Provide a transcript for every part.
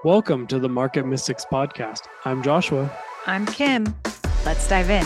Welcome to the Market Mystics podcast. I'm Joshua. I'm Kim. Let's dive in.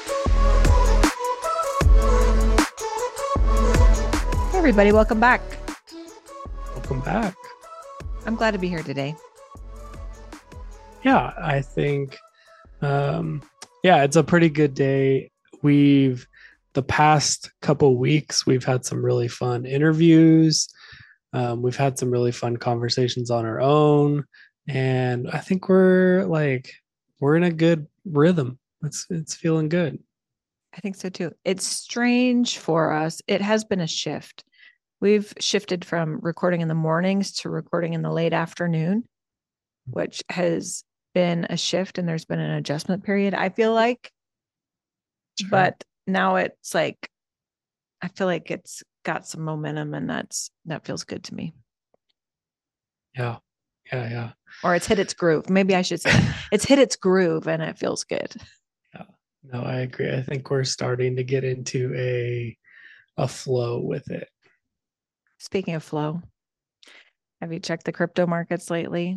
Hey everybody, welcome back. Welcome back. I'm glad to be here today. Yeah, I think, it's a pretty good day. The past couple weeks, we've had some really fun interviews. We've had some really fun conversations on our own. And I think we're in a good rhythm. It's feeling good. I think so too. It's strange for us. It has been a shift. We've shifted from recording in the mornings to recording in the late afternoon, which has been a shift, and there's been an adjustment period, I feel like. Sure. But now it's like, I feel like it's got some momentum, and that feels good to me. Yeah. Or it's hit its groove. Maybe I should say that. It's hit its groove and it feels good. Yeah. No, I agree. I think we're starting to get into a flow with it. Speaking of flow, have you checked the crypto markets lately?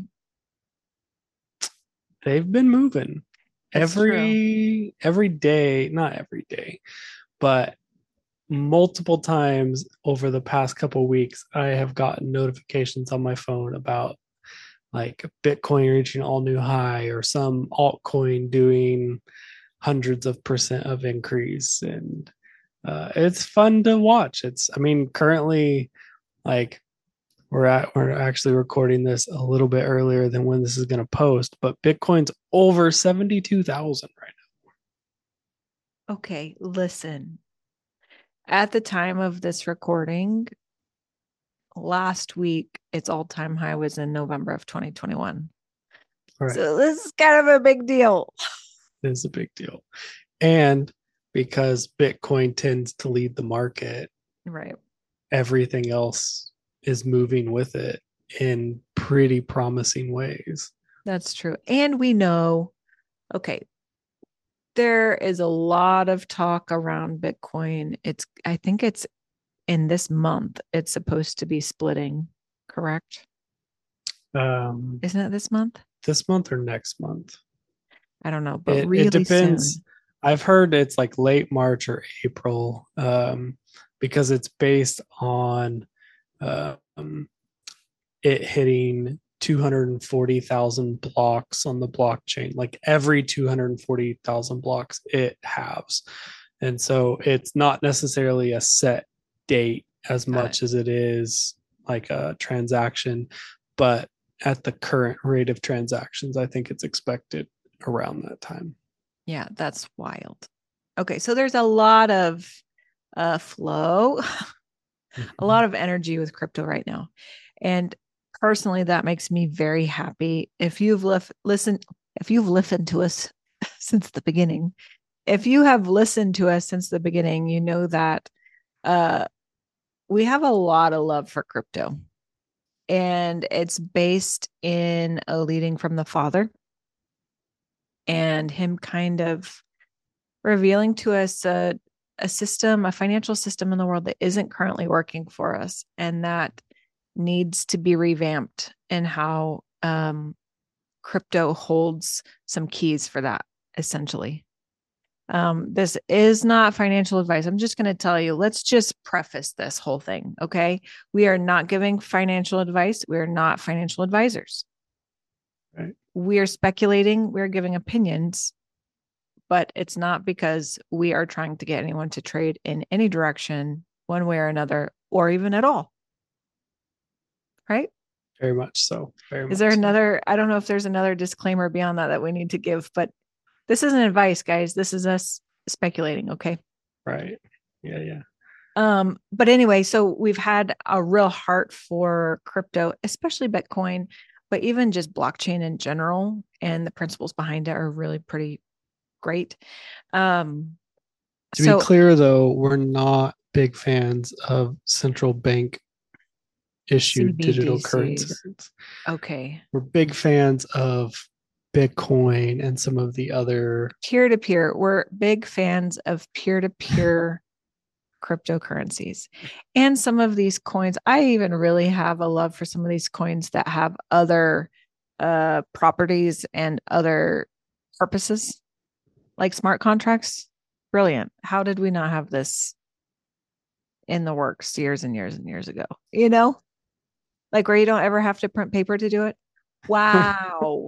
They've been moving. It's every day, not every day, but multiple times over the past couple of weeks, I have gotten notifications on my phone about like Bitcoin reaching all new high or some altcoin doing hundreds of % of increase. And it's fun to watch. Currently, like we're actually recording this a little bit earlier than when this is going to post, but Bitcoin's over 72,000 right now. Okay, listen. At the time of this recording, last week, its all-time high was in November of 2021. Right. So this is kind of a big deal. It is a big deal. And because Bitcoin tends to lead the market, right? Everything else is moving with it in pretty promising ways. That's true. And we know, okay, there is a lot of talk around Bitcoin. I think it's in this month, it's supposed to be splitting, correct? Isn't it this month? This month or next month? I don't know, but really it depends. Soon. I've heard it's like late March or April, because it's based on it hitting 240,000 blocks on the blockchain. Like every 240,000 blocks it halves. And so it's not necessarily a set date as much as it is like a transaction, but at the current rate of transactions, I think it's expected around that time. Yeah, that's wild. Okay, so there's a lot of flow, a lot of energy with crypto right now. And personally, that makes me very happy. If you've listened to us since the beginning, you know that we have a lot of love for crypto. And it's based in a leading from the Father and him kind of revealing to us a financial system in the world that isn't currently working for us and that needs to be revamped, and how crypto holds some keys for that, essentially. This is not financial advice. I'm just going to tell you, let's just preface this whole thing, okay? We are not giving financial advice. We are not financial advisors. Right. We are speculating. We're giving opinions, but it's not because we are trying to get anyone to trade in any direction, one way or another, or even at all. Right? Very much so. Is there another, I don't know if there's another disclaimer beyond that we need to give, but this isn't advice, guys. This is us speculating. Okay. Right. Yeah. But anyway, so we've had a real heart for crypto, especially Bitcoin, but even just blockchain in general, and the principles behind it are really pretty great. To be clear though, we're not big fans of central bank issued CBDCs. Digital currencies. Okay. We're big fans of Bitcoin and some of the other peer-to-peer. We're big fans of peer-to-peer cryptocurrencies. And some of these coins, I even really have a love for some of these coins that have other properties and other purposes like smart contracts. Brilliant. How did we not have this in the works years and years and years ago? You know, like where you don't ever have to print paper to do it. Wow.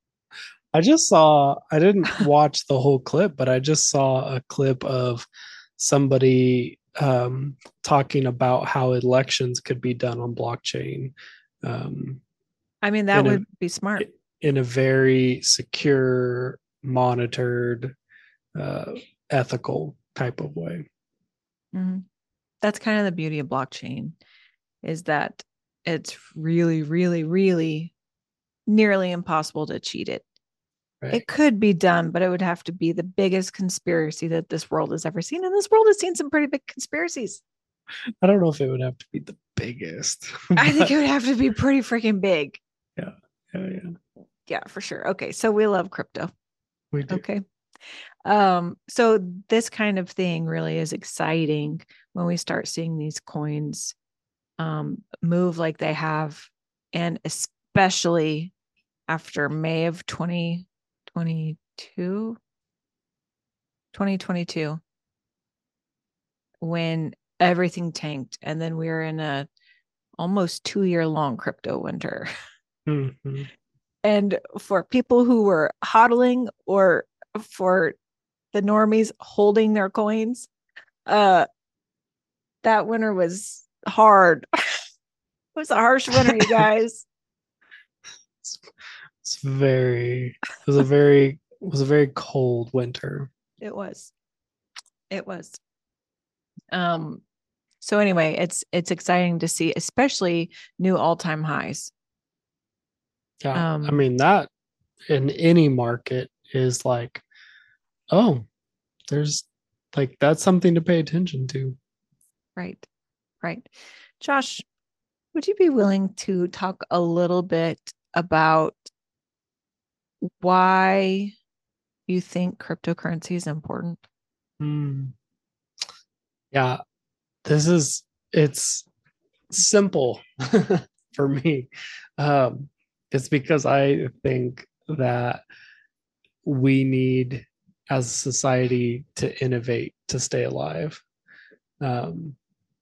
I didn't watch the whole clip, but I just saw a clip of somebody talking about how elections could be done on blockchain um, I mean, that in a would be smart. in a very secure, monitored, uh, ethical type of way. Mm-hmm. That's kind of the beauty of blockchain is that it's really, really, really nearly impossible to cheat it. Right. It could be done, but it would have to be the biggest conspiracy that this world has ever seen. And this world has seen some pretty big conspiracies. I don't know if it would have to be the biggest, I think but it would have to be pretty freaking big. yeah, yeah, Yeah, for sure. Okay. So we love crypto. we do. Okay. So this kind of thing really is exciting when we start seeing these coins move like they have, and especially after May of 2022, when everything tanked, and then we were in a almost 2 year long crypto winter. Mm-hmm. And for people who were hodling, or for the normies holding their coins, uh, that winter was hard. It was a harsh winter, you guys. It's very, it was a very, it was a very cold winter. It was. It was. Um, so anyway, it's exciting to see, especially new all-time highs. Yeah, I Um, mean that in any market is like, oh, there's like that's something to pay attention to. right, right. Josh, would you be willing to talk a little bit about why you think cryptocurrency is important? Hmm. Yeah, this is it's simple for me. Um, it's because I think that we need as a society to innovate to stay alive. Um,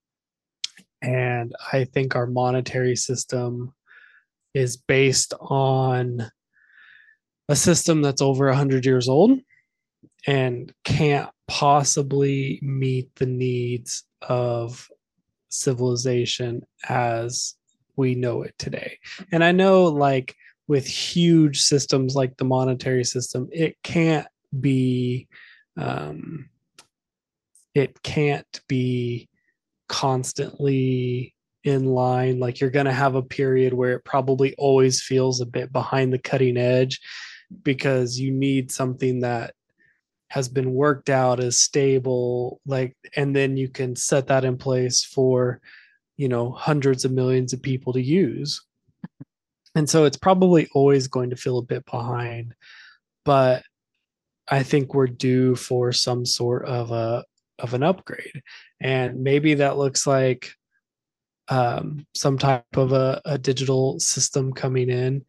and I think our monetary system is based on a system that's over 100 years old and can't possibly meet the needs of civilization as we know it today. And I know, like, with huge systems like the monetary system, be, um, it can't be constantly in line. Like, you're going to have a period where it probably always feels a bit behind the cutting edge because you need something that has been worked out as stable, like, and then you can set that in place for, hundreds of millions of people to use. And so it's probably always going to feel a bit behind, but I think we're due for some sort of an upgrade. And maybe that looks like some type of a digital system coming in.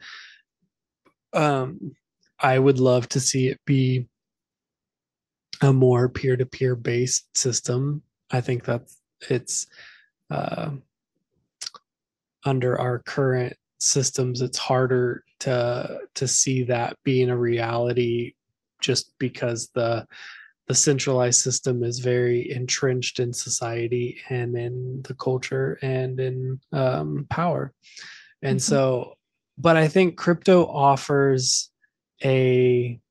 um, I would love to see it be a more peer-to-peer based system. I think that it's uh, under our current systems, it's harder to see that being a reality, just because the centralized system is very entrenched in society and in the culture and in power. And Mhm. so, but I think crypto offers a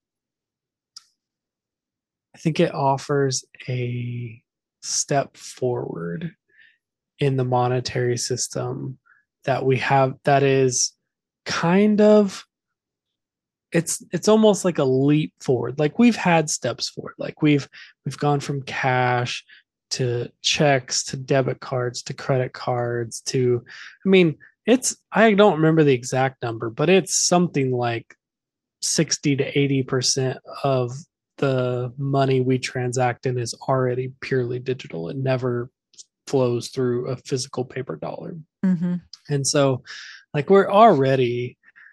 I think it offers a step forward in the monetary system that we have, that is kind of, it's almost like a leap forward. Like, we've had steps forward. Like, we've gone from cash to checks to debit cards to credit cards to, I mean, it's, I don't remember the exact number, but it's something like 60 to 80% of the money we transact in is already purely digital. It never flows through a physical paper dollar. Mhm. And so, like, we're already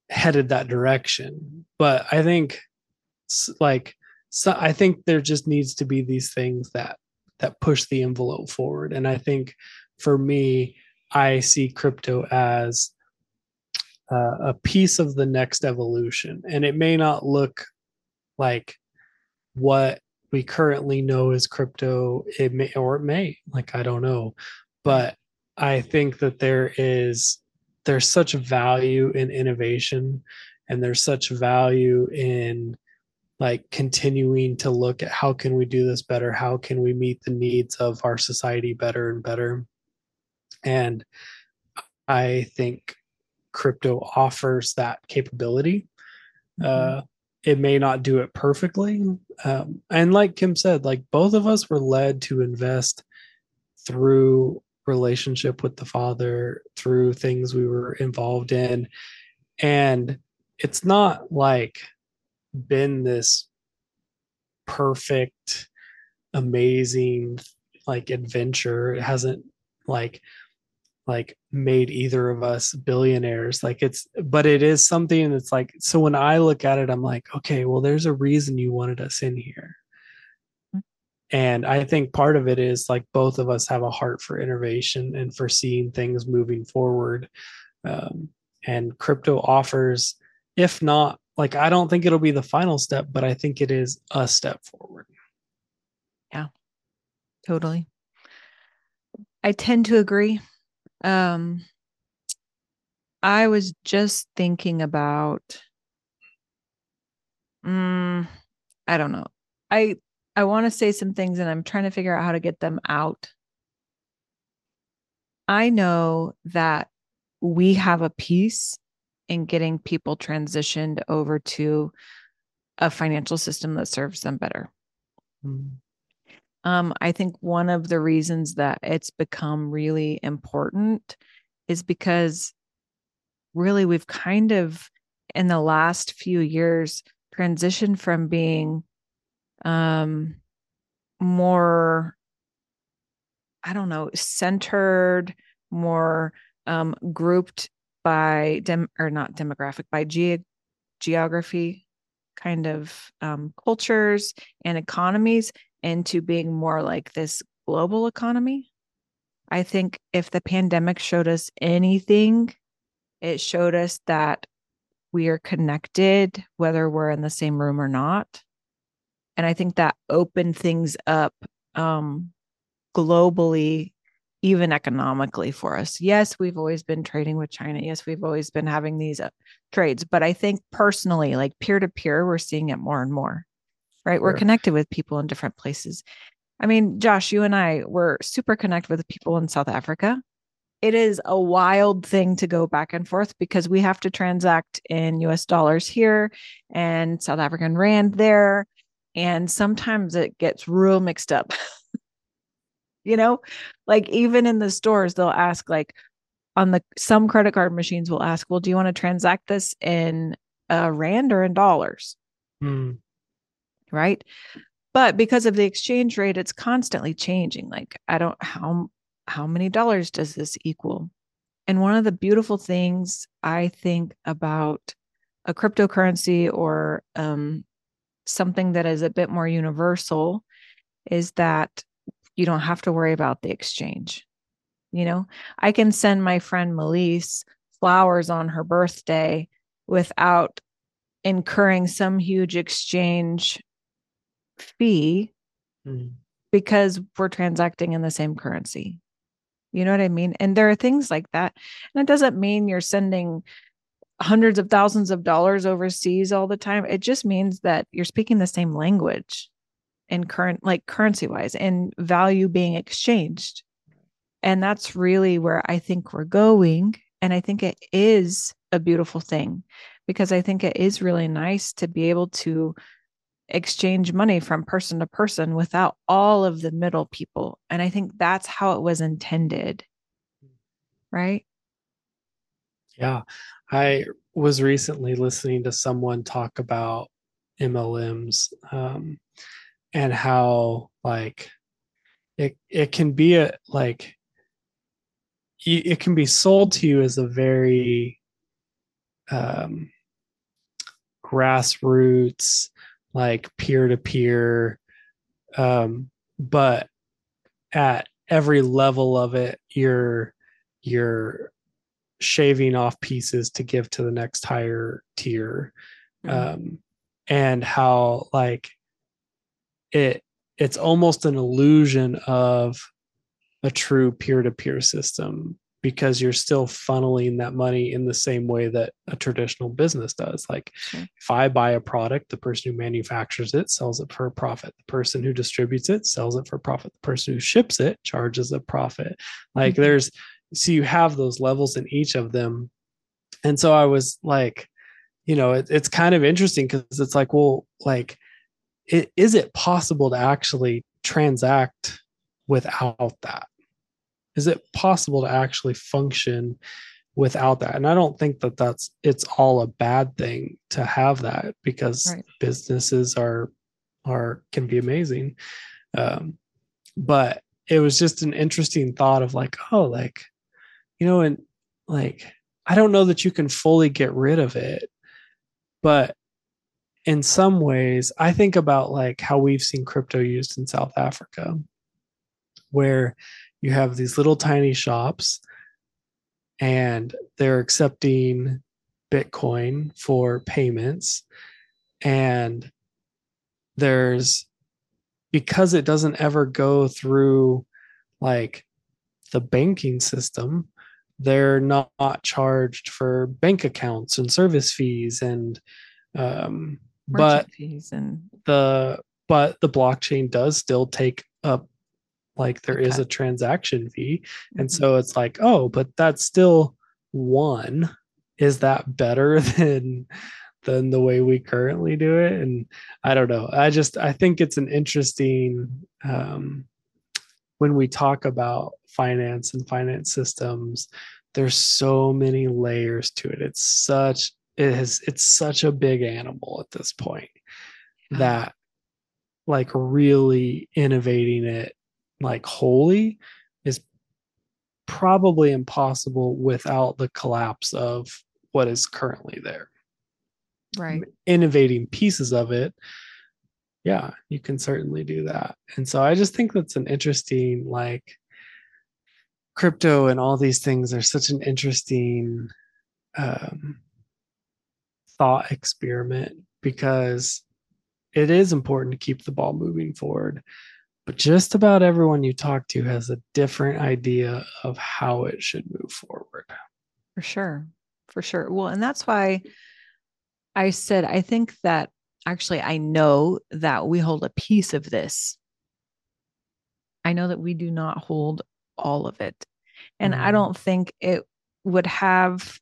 headed that direction. But I think like I think there just needs to be these things that push the envelope forward. And I think for me, I see crypto as a piece of the next evolution, and it may not look like what we currently know as crypto. It may, or it may, like, I don't know, Right. but I think that there's such value in innovation, and there's such value in like continuing to look at how can we do this better, how can we meet the needs of our society better and better. And I think crypto offers that capability. Mhm. uh, it may not do it perfectly, and like Kim said, like both of us were led to invest through relationship with the father, through things we were involved in. And it's not like been this perfect, amazing like adventure. It hasn't like made either of us billionaires. Like it's, but it is something that's like, so when I look at it, I'm like, okay, well, there's a reason you wanted us in here. And I think part of it is like both of us have a heart for innovation and for seeing things moving forward. Um, and crypto offers, if not, like, I don't think it'll be the final step, but I think it is a step forward. Yeah, totally. I tend to agree. Um, I was just thinking about, mm, I don't know. I I want to say some things and I'm trying to figure out how to get them out. I know that we have a piece in getting people transitioned over to a financial system that serves them better. Mm. I think one of the reasons that it's become really important is because really we've kind of in the last few years transitioned from being um, more, I don't know, centered, more grouped by or not demographic, by geography, kind of cultures and economies, into being more like this global economy. I think if the pandemic showed us anything, it showed us that we are connected, whether we're in the same room or not. And I think that opened things up um, globally, even economically for us. Yes, we've always been trading with China. Yes, we've always been having these trades. But I think personally, like peer to peer, we're seeing it more and more, right? We're Sure. connected with people in different places. I mean, Josh, you and I were super connected with people in South Africa. It is a wild thing to go back and forth because we have to transact in US dollars here and South African rand there. And sometimes it gets real mixed up. you know, like even in the stores, they'll ask, like, on the some credit card machines will ask, well, do you want to transact this in rand or in dollars? Mm. Right. But because of the exchange rate, it's constantly changing. Like, I don't, how many dollars does this equal? And one of the beautiful things I think about a cryptocurrency or something that is a bit more universal is that you don't have to worry about the exchange. You know, I can send my friend Melise flowers on her birthday without incurring some huge exchange fee Mm. because we're transacting in the same currency. You know what I mean? And there are things like that. And it doesn't mean you're sending hundreds of thousands of dollars overseas all the time. It just means that you're speaking the same language in current, like currency wise, and value being exchanged. And that's really where I think we're going. And I think it is a beautiful thing because I think it is really nice to be able to exchange money from person to person without all of the middle people. And I think that's how it was intended, right? Yeah. I was recently listening to someone talk about MLMs, and how like it can be a like it can be sold to you as a very grassroots, like peer to peer. But at every level of it, you're shaving off pieces to give to the next higher tier. Mm. Um, and how like it it's almost an illusion of a true peer-to-peer system because you're still funneling that money in the same way that a traditional business does. Like Sure. if I buy a product, the person who manufactures it sells it for a profit. The person who distributes it sells it for a profit. The person who ships it charges a profit. Like Mhm. there's so you have those levels in each of them. And so I was like, it's kind of interesting because it's like, well, like, is it possible to actually transact without that? Is it possible to actually function without that? And I don't think that it's all a bad thing to have that because Right. businesses can be amazing. Um, but it was just an interesting thought of like, oh, like, and like, I don't know that you can fully get rid of it, but in some ways, I think about like how we've seen crypto used in South Africa, where you have these little tiny shops and they're accepting Bitcoin for payments. And there's, because it doesn't ever go through like the banking system, they're not charged for bank accounts and service fees. And, um, but Merchant fees and the, but the blockchain does still take up, like a there is cut. a transaction fee. And Mhm. so it's like, oh, but that's still one. Is that better than the way we currently do it? And I don't know. I think it's an interesting when we talk about finance and finance systems, there's so many layers to it. It's such a big animal at this point Yeah. that like really innovating it like wholly is probably impossible without the collapse of what is currently there. Right. Innovating pieces of it, yeah, you can certainly do that. And so I just think that's an interesting, like, crypto and all these things are such an interesting um, thought experiment because it is important to keep the ball moving forward. But just about everyone you talk to has a different idea of how it should move forward. For sure. For sure. Well, and that's why I said I think that actually I know that we hold a piece of this. I know that we do not hold all of it. And I Mm, don't think it would have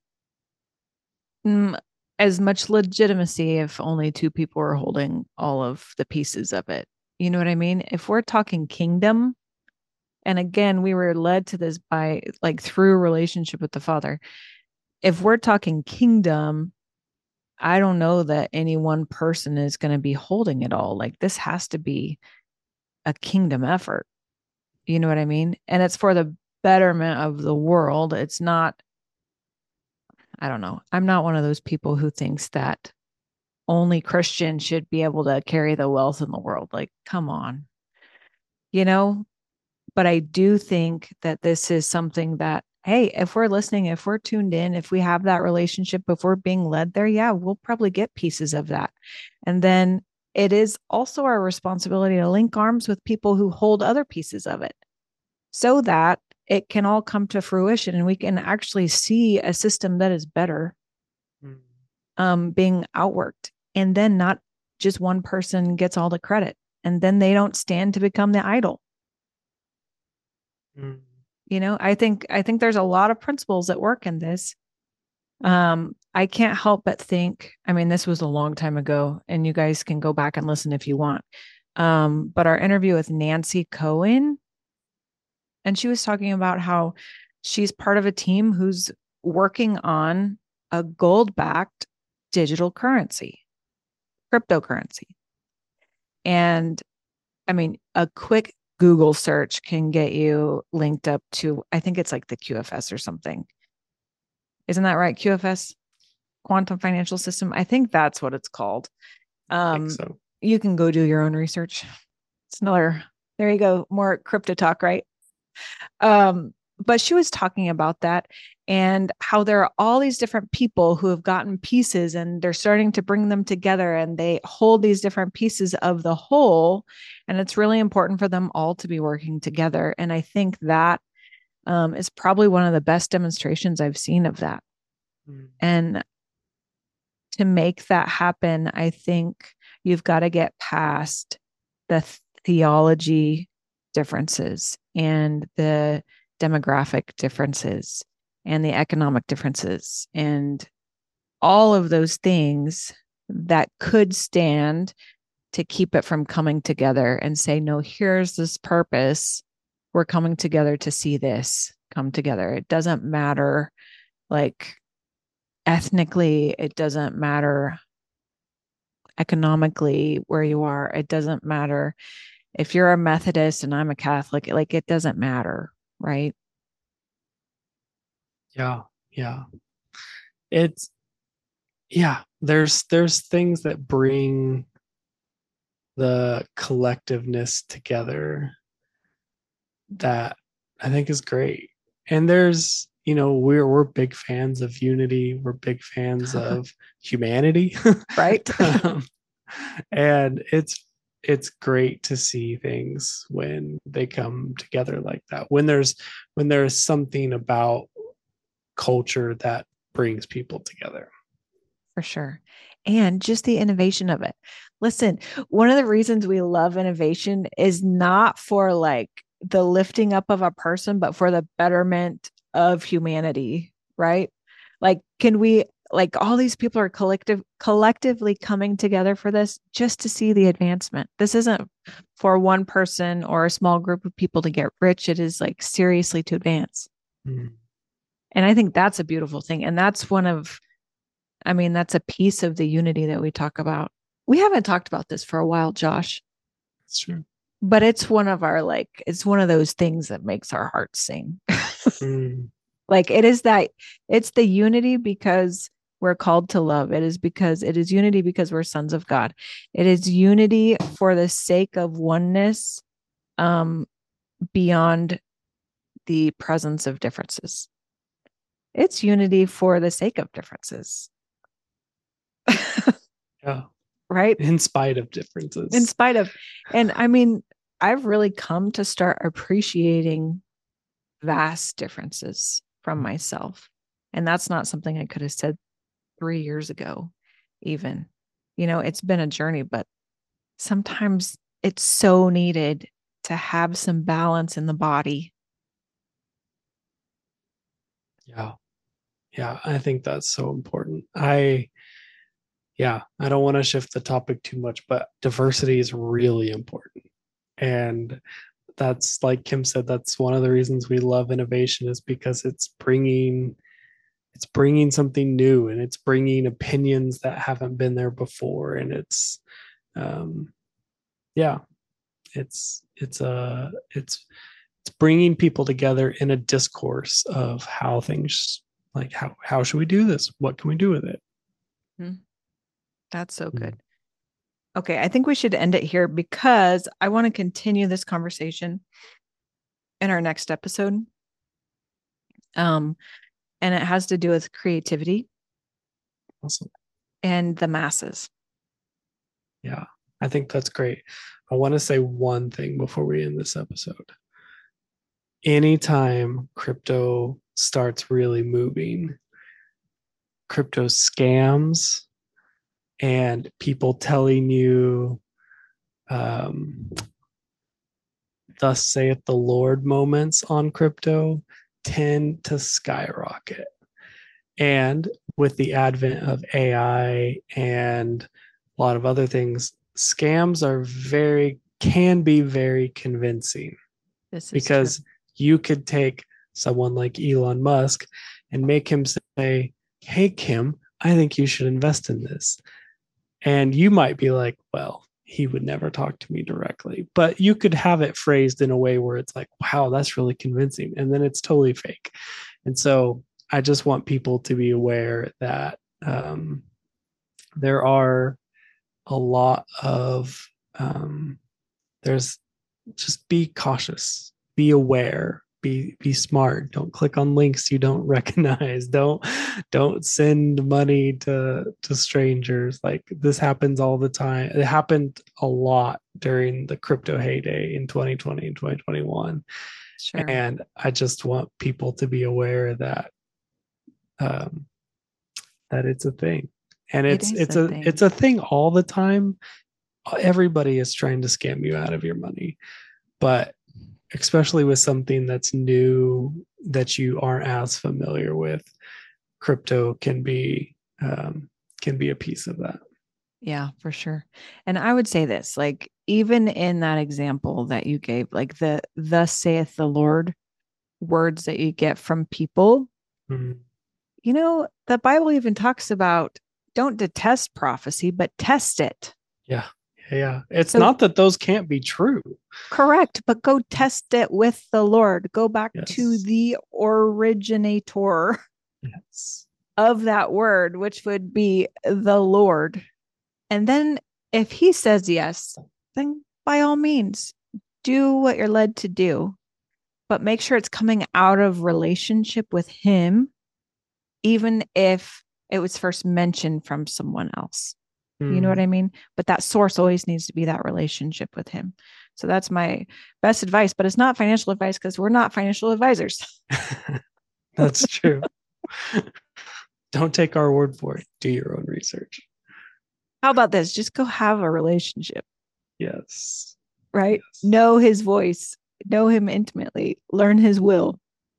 mm, as much legitimacy if only two people were holding all of the pieces of it. You know what I mean? If we're talking kingdom, and again, we were led to this by like through a relationship with the Father. If we're talking kingdom, I don't know that any one person is going to be holding it all. Like this has to be a kingdom effort. You know what I mean? And it's for the betterment of the world. It's not, I don't know. I'm not one of those people who thinks that only Christians should be able to carry the wealth in the world. Like, come on, you know? But I do think that this is something that, hey, if we're listening, if we're tuned in, if we have that relationship, if we're being led there, yeah, we'll probably get pieces of that. And then it is also our responsibility to link arms with people who hold other pieces of it so that it can all come to fruition and we can actually see a system that is better mm, being outworked. And then not just one person gets all the credit and then they don't stand to become the idol. mm, You know, I think there's a lot of principles that work in this. I can't help but think, I mean, this was a long time ago, and you guys can go back and listen if you want. But our interview with Nancy Cohen, and she was talking about how she's part of a team who's working on a gold-backed digital currency, cryptocurrency. And I mean, a quick Google search can get you linked up to, I think it's like the QFS or something. Isn't that right? QFS? quantum financial system. I think that's what it's called. I think so. You can go do your own research. It's another, there you go, more crypto talk, right? But she was talking about that and how there are all these different people who have gotten pieces and they're starting to bring them together and they hold these different pieces of the whole. And it's really important for them all to be working together. And I think that is probably one of the best demonstrations I've seen of that. Mm. And to make that happen, I think you've got to get past the theology differences and the demographic differences and the economic differences and all of those things that could stand to keep it from coming together and say, no, here's this purpose. We're coming together to see this come together. It doesn't matter like ethnically, it doesn't matter economically where you are. It doesn't matter if you're a Methodist and I'm a Catholic, like it doesn't matter, right? Yeah. Yeah. It's, yeah, there's things that bring the collectiveness together that I think is great. And there's, we're big fans of unity. We're big fans of humanity. Right. And it's great to see things when they come together like that. When there's something about culture that brings people together. For sure. And just the innovation of it. Listen, one of the reasons we love innovation is not for like the lifting up of a person, but for the betterment of humanity, right? Like, can we, like, all these people are collectively coming together for this just to see the advancement. This isn't for one person or a small group of people to get rich. It is like seriously to advance. Mm. And I think that's a beautiful thing. And that's that's a piece of the unity that we talk about. We haven't talked about this for a while, Josh. That's true. But it's one of it's one of those things that makes our hearts sing. Like it's the unity because we're called to love. It is unity because we're sons of God. It is unity for the sake of oneness, beyond the presence of differences. It's unity for the sake of differences. Yeah. Right. In spite of differences. And I've really come to start appreciating vast differences from myself. And that's not something I could have said 3 years ago, even. It's been a journey, but sometimes it's so needed to have some balance in the body. Yeah. Yeah. I think that's so important. I don't want to shift the topic too much, but diversity is really important. And that's, like Kim said, that's one of the reasons we love innovation, is because it's bringing something new, and it's bringing opinions that haven't been there before. And it's bringing people together in a discourse of how things, like how should we do this? What can we do with it? Mm-hmm. That's so good. Okay, I think we should end it here because I want to continue this conversation in our next episode. And it has to do with creativity. Awesome. And the masses. Yeah, I think that's great. I want to say one thing before we end this episode. Anytime crypto starts really moving, crypto scams and people telling you, thus saith the Lord moments on crypto tend to skyrocket. And with the advent of AI and a lot of other things, scams can be very convincing. Because true. You could take someone like Elon Musk and make him say, "Hey, Kim, I think you should invest in this." And you might be like, well, he would never talk to me directly. But you could have it phrased in a way where it's like, wow, that's really convincing. And then it's totally fake. And so I just want people to be aware that um, there are a lot of there's just be cautious, be aware, be smart. Don't click on links you don't recognize. Don't send money to strangers. Like this happens all the time. It happened a lot during the crypto heyday in 2020 and 2021. Sure. And I just want people to be aware that um, that it's a thing. And It it's is it's a a thing. it's a thing all the time. Everybody is trying to scam you out of your money, but especially with something that's new that you aren't as familiar with, crypto can be a piece of that. Yeah, for sure. And I would say this, like even in that example that you gave, like the thus saith the Lord words that you get from people, Mhm. the Bible even talks about don't detest prophecy, but test it. Yeah. Yeah. It's So not that those can't be true. correct, but go test it with the Lord. Go back to Yes. the originator Yes. of that word, which would be the Lord. And then if he says yes, then by all means, do what you're led to do, but make sure it's coming out of relationship with him, even if it was first mentioned from someone else. You know what I Mm. mean? But that source always needs to be that relationship with him. So that's my best advice, but it's not financial advice because we're not financial advisors. That's true. Don't take our word for it. Do your own research. How about this? Just go have a relationship, Yes. right? Yes. Know his voice, know him intimately, learn his will.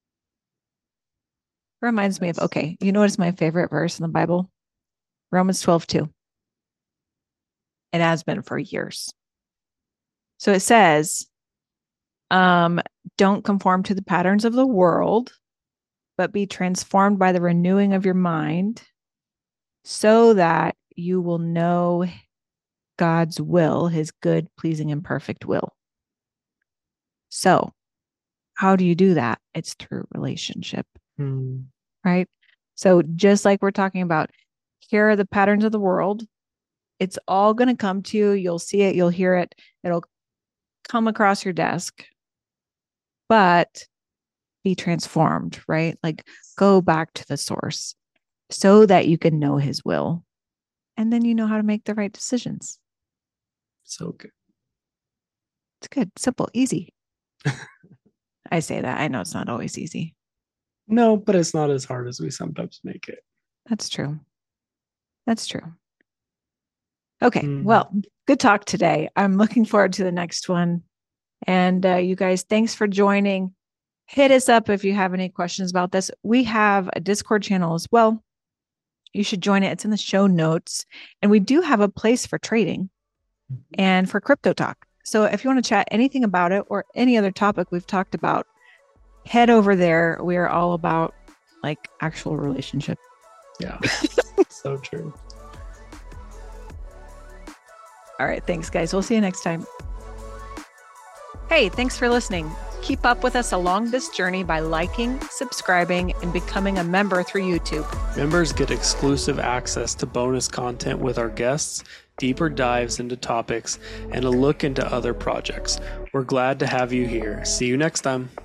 Reminds me of, Yes. okay, you know what is my favorite verse in the Bible? Romans 12:2. It has been for years. So it says, um, don't conform to the patterns of the world, but be transformed by the renewing of your mind so that you will know God's will, his good, pleasing, and perfect will. So, how do you do that? It's through relationship, Mm. right? So, just like we're talking about, here are the patterns of the world. It's all going to come to you. You'll see it, you'll hear it, it'll come across your desk, but be transformed, right? Like go back to the source so that you can know his will. And then you know how to make the right decisions. So good. It's good, simple, easy. I say that. I know it's not always easy. No, but it's not as hard as we sometimes make it. That's true. That's true. Okay. Mm. Well, good talk today. I'm looking forward to the next one. And you guys, thanks for joining. Hit us up if you have any questions about this. We have a Discord channel as well. You should join it. It's in the show notes. And we do have a place for trading and for crypto talk. So if you want to chat anything about it or any other topic we've talked about, head over there. We are all about like actual relationship. Yeah. So true. All right. Thanks, guys. We'll see you next time. Hey, thanks for listening. Keep up with us along this journey by liking, subscribing, and becoming a member through YouTube. Members get exclusive access to bonus content with our guests, deeper dives into topics, and a look into other projects. We're glad to have you here. See you next time.